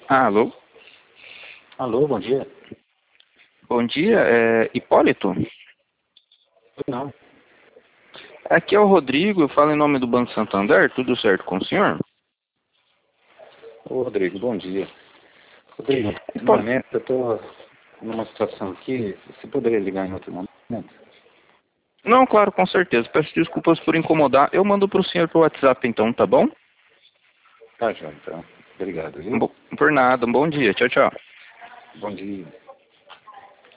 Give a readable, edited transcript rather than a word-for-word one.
Alô? Alô, bom dia. Bom dia, Hipólito? Não. Aqui é o Rodrigo, eu falo em nome do Banco Santander, tudo certo com o senhor? Ô, Rodrigo, bom dia. Rodrigo, no Hipólito, momento eu estou numa situação aqui, você poderia ligar em outro momento? não, claro, com certeza, peço desculpas por incomodar, eu mando para o senhor pelo WhatsApp então, tá bom? Tá, João, então. Obrigado, viu? Por nada, um bom dia, tchau, tchau. Bom dia.